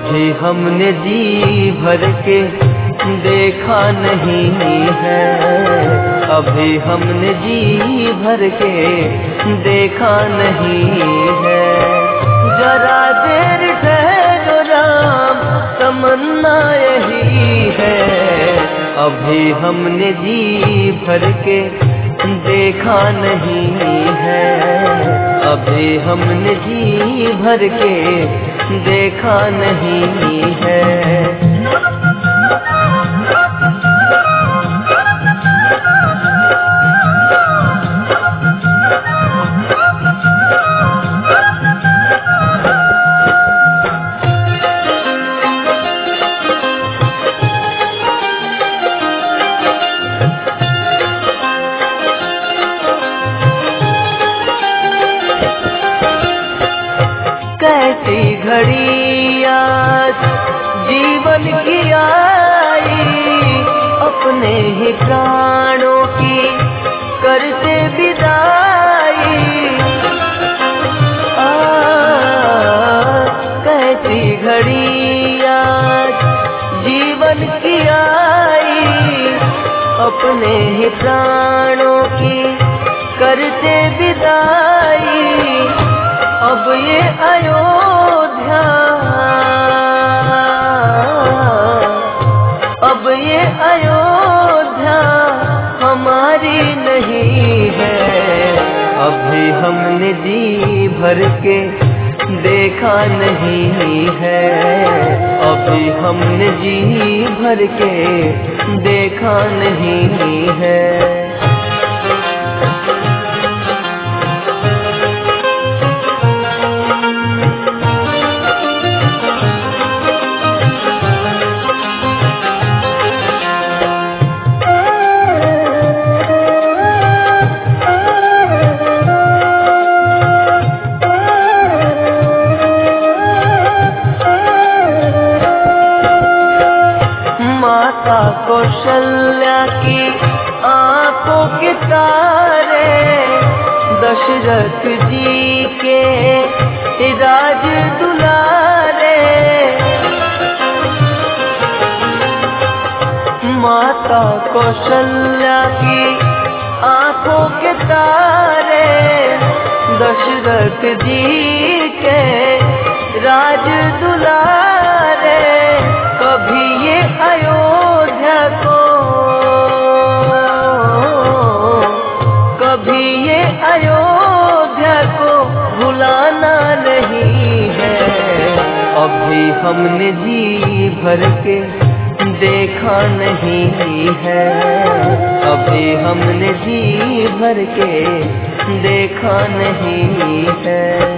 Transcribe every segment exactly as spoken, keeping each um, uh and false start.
अभी हमने जी भर के देखा नहीं है, अभी हमने जी भर के देखा नहीं है। जरा देर ठहरो राम, तमन्ना यही है, अभी हमने जी भर के देखा नहीं है, अभी हमने जी भर के देखा नहीं है। कैसी घड़ी आज जीवन की आई, अपने ही प्राणों की करते विदाई। आ, कैसी घड़ी आज जीवन की आई, अपने ही प्राणों की करते विदाई। अब ये अयोध्या, अब ये अयोध्या हमारी नहीं है, अभी हमने जी भर के देखा नहीं है, अभी हमने जी भर के देखा नहीं है। कौशल्या की आंखों के तारे, दशरथ जी के राज दुलारे। माता कौशल्या की आंखों के तारे, दशरथ जी के राज दुलारे। कभी ये अयोध्या को, कभी ये अयोध्या को भुलाना नहीं है, अभी हमने जी भर के देखा नहीं है, अभी हमने जी भर के देखा नहीं है।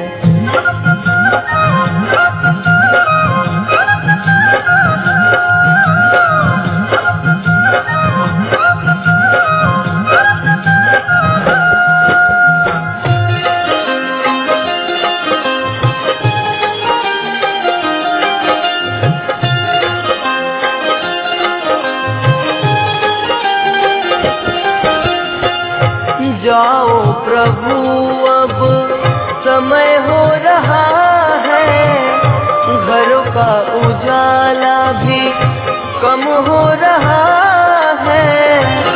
जाओ प्रभु अब समय हो रहा है, घरों का उजाला भी कम हो रहा है।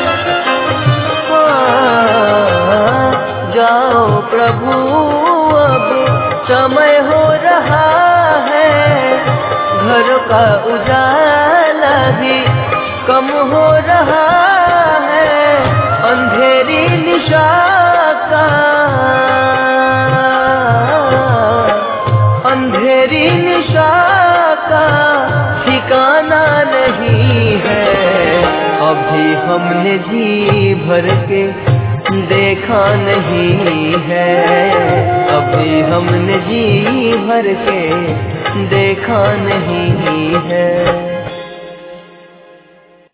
जाओ प्रभु अब समय हो रहा है, घरों का उजाला भी कम हो रहा है। अंधेरी निशा का, अंधेरी निशा का ठिकाना नहीं है, अभी हमने जी भर के देखा नहीं है, अभी हमने जी भर के देखा नहीं है।